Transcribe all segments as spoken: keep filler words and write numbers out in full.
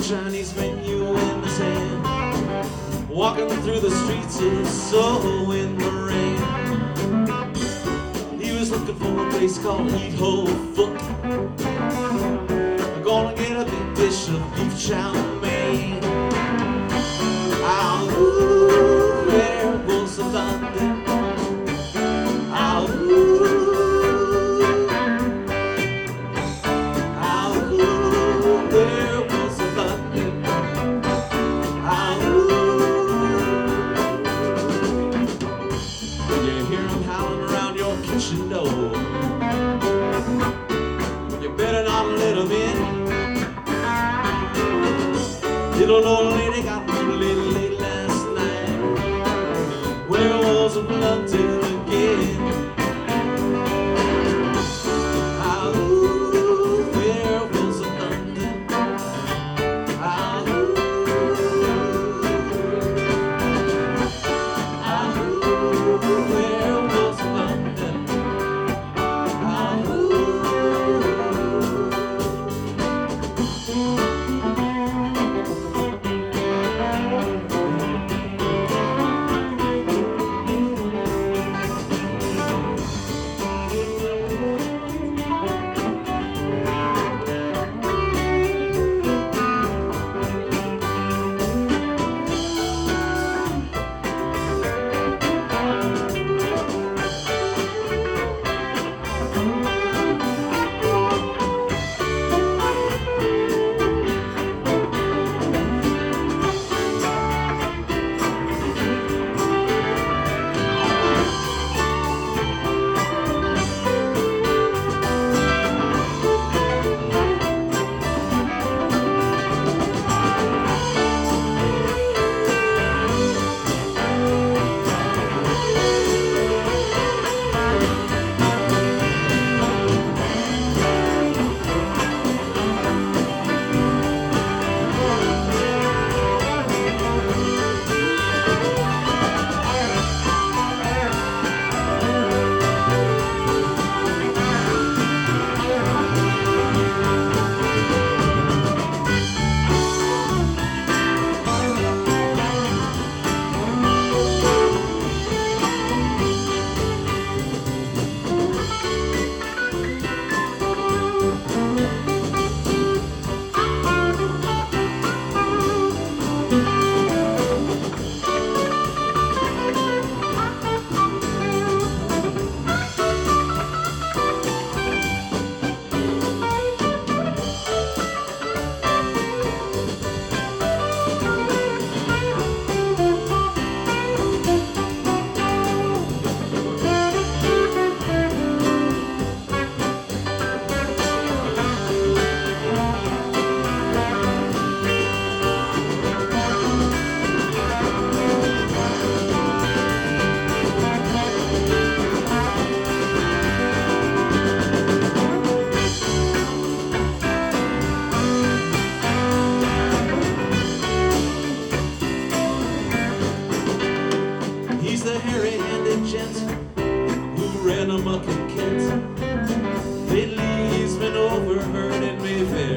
Chinese menu in his hand, walking through the streets of Soho in the rain. He was looking for a place called Eat Ho Fook. I'm gonna get a big dish of beef chow mein. Ah, ooh, werewolves of London. Ah, ooh. Ah, ooh, werewolves of London. Ah, ooh. You hear them howling around your kitchen door. You better not let them in. Little old lady got really late last night. Werewolves of London again. Ah, ooh, werewolves of London. Ah, ooh. Ah, ooh, werewolves of London. Ah, ooh. He's the hairy-handed gent who ran amok in Kent. Lately he's been overheard in Mayfair.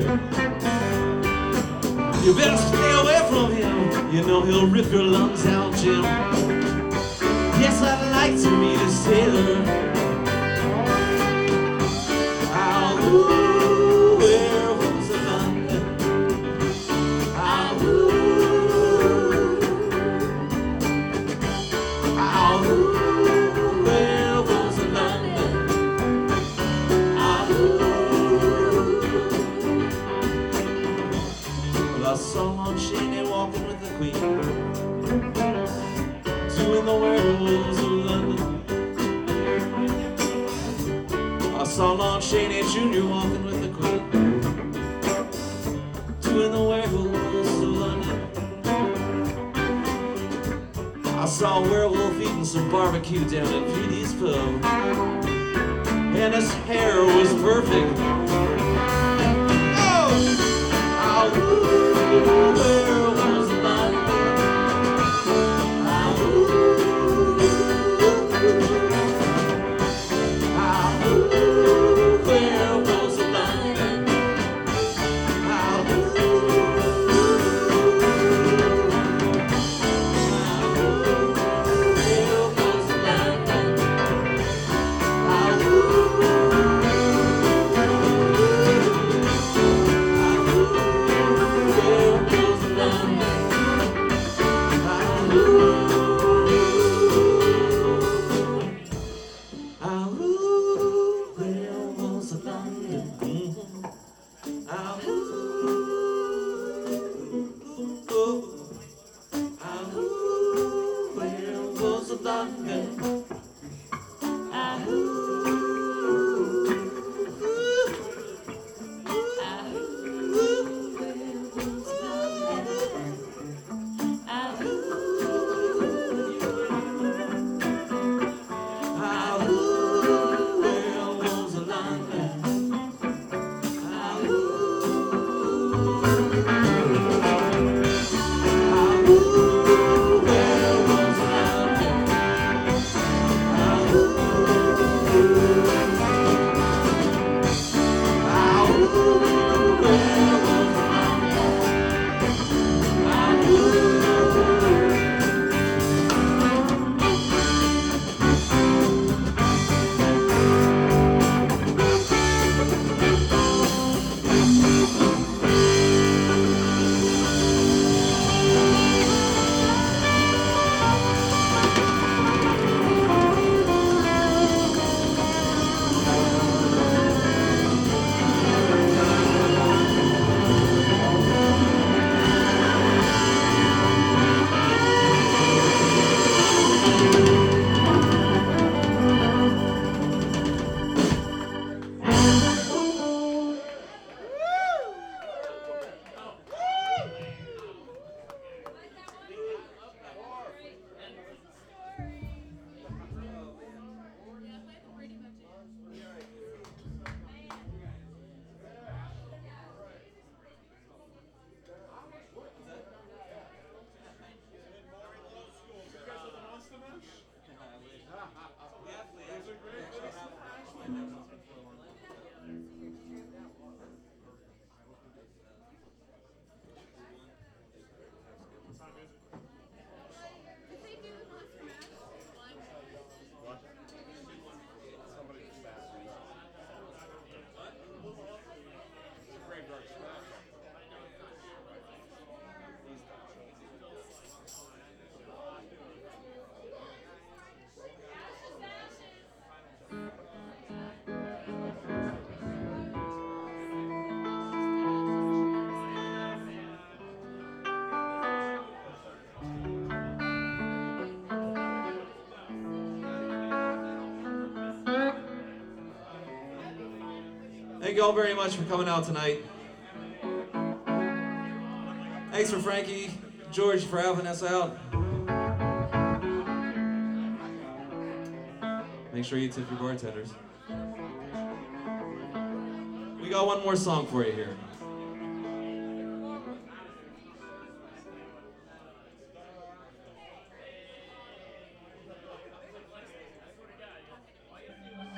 You better stay away from him. You know he'll rip your lungs out, Jim. Yes, I'd like to meet his tailor. Ah, ooh, werewolves of London. Ah, ooh. Ah, ooh, werewolves of London. Ah, ooh. Well, I saw Lon Chaney walking with the Queen, doing the werewolves of London. I saw Lon Chaney Junior walking with the Queen, doing the werewolves of London. I saw a werewolf eating some barbecue down at P D's Pub, and his hair was perfect. Oh! Ah, ooh, werewolves of London. Ah, ooh. Ah, ooh, werewolves of London. Ah, ooh. London. Thank you all very much for coming out tonight. Thanks for Frankie, George for having us out. Make sure you tip your bartenders. We got one more song for you here.